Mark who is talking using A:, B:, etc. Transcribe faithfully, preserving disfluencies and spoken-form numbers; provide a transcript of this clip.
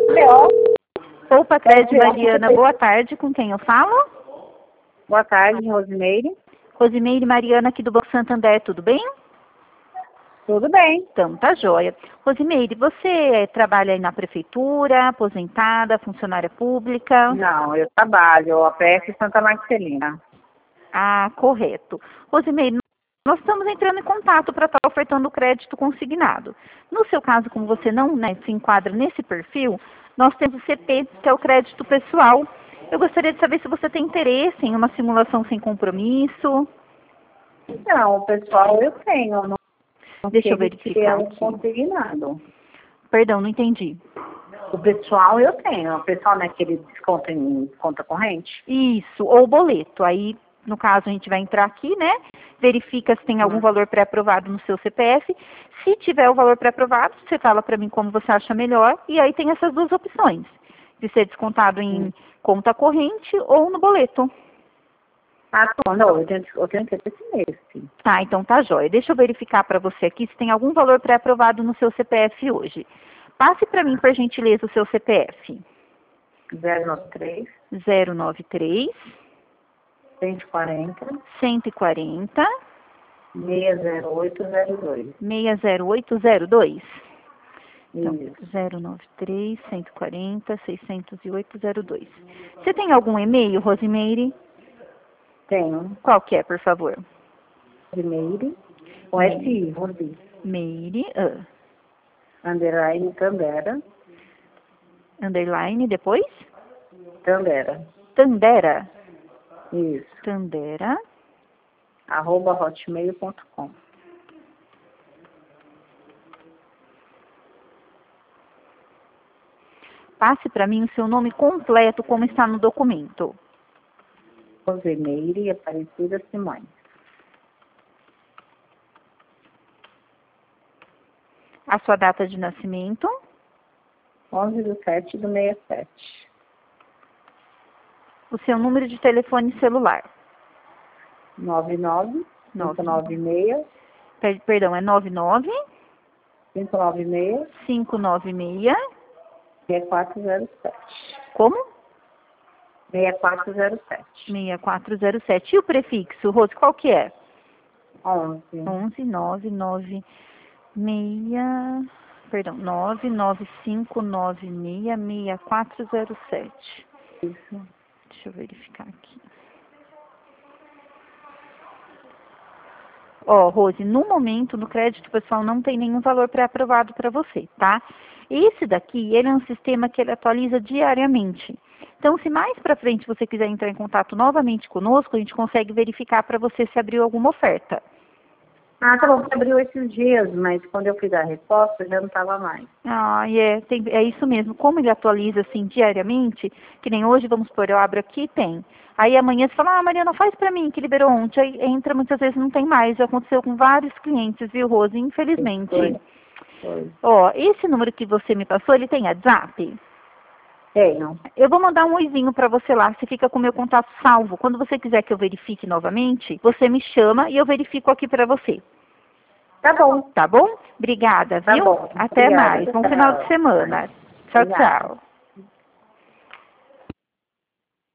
A: B O.
B: Opa, Crédito Mariana, boa tarde, com quem eu falo?
A: Boa tarde, Rosimeire.
B: Rosimeire Mariana, aqui do Banco Santander, tudo bem?
A: Tudo bem.
B: Então, tá joia. Rosimeire, você trabalha aí na prefeitura, aposentada, funcionária pública?
A: Não, eu trabalho, a P F Santa Marcelina.
B: Ah, correto. Rosimeire, nós estamos entrando em contato para estar ofertando crédito consignado. No seu caso, como você não, né, se enquadra nesse perfil, nós temos o C P, que é o crédito pessoal. Eu gostaria de saber se você tem interesse em uma simulação sem compromisso.
A: Não, o pessoal eu tenho. Não, não
B: Deixa eu
A: sei se é
B: verificar
A: um
B: aqui.
A: consignado.
B: Perdão, não entendi.
A: O pessoal eu tenho. O pessoal naquele desconto em conta corrente?
B: Isso, ou boleto. Aí, no caso, a gente vai entrar aqui, né? Verifica se tem algum
A: Hum.
B: valor pré-aprovado no seu C P F. Se tiver o valor pré-aprovado, você fala para mim como você acha melhor. E aí tem essas duas opções, de ser descontado em
A: Hum.
B: conta corrente ou no boleto.
A: Ah, não, não, eu tenho, eu tenho interesse nesse.
B: Ah, então tá jóia. Deixa eu verificar para você aqui se tem algum valor pré-aprovado no seu C P F hoje. Passe para mim, por gentileza, o seu C P F.
A: zero nove três,
B: zero nove três,
A: cento e quarenta,
B: cento e quarenta,
A: seis zero oito zero dois.
B: seis zero oito zero dois. Então,
A: Isso.
B: zero nove três, cento e quarenta, seiscentos e oito zero dois. Você tem algum e-mail, Rosimeire?
A: Tenho.
B: Qual que é, por favor?
A: Primeiro, com S I, Rosi.
B: Meire, ah,
A: Underline Tandera.
B: underline, depois?
A: Tandera.
B: Tandera.
A: Isso.
B: Tandera.
A: Arroba hotmail ponto com.
B: Passe para mim o seu nome completo, como está no documento.
A: Rosimeire Aparecida Simões.
B: A sua data de nascimento.
A: onze de sete de sessenta e sete.
B: O seu número de telefone celular.
A: nove nove, cinco nove seis,
B: Per- Perdão, é nove nove,
A: cinco nove seis,
B: cinco nove seis.
A: seis quatro zero sete.
B: Como?
A: seis quatro zero sete.
B: seis quatro zero sete. E o prefixo, Rose, qual que é?
A: onze.
B: onze nove nove seis, perdão, nove nove cinco nove seis seis quatro zero sete.
A: Isso.
B: Deixa eu verificar aqui. Ó, Rose, no momento, no crédito pessoal, não tem nenhum valor pré-aprovado para você, tá? Esse daqui, ele é um sistema que ele atualiza diariamente. Então, se mais para frente você quiser entrar em contato novamente conosco, a gente consegue verificar para você se abriu alguma oferta.
A: Ah, tá bom, que abriu esses dias, mas quando eu fiz a resposta já não estava mais.
B: Ah, é, tem, é isso mesmo. Como ele atualiza assim diariamente, que nem hoje, vamos supor, eu abro aqui, tem. Aí amanhã você fala, ah, Mariana, faz pra mim, que liberou ontem. Aí entra, muitas vezes não tem mais. Já aconteceu com vários clientes, viu, Rose? Infelizmente.
A: Foi. Foi.
B: Ó, esse número que você me passou, ele tem WhatsApp?
A: Tenho.
B: Eu vou mandar um oizinho pra você lá, você fica com o meu contato salvo. Quando você quiser que eu verifique novamente, você me chama e eu verifico aqui pra você.
A: Tá bom.
B: Tá bom? Obrigada,
A: Tá
B: viu?
A: bom.
B: Até
A: Obrigada.
B: mais. Bom final de semana. Tchau,
A: Obrigada.
B: tchau.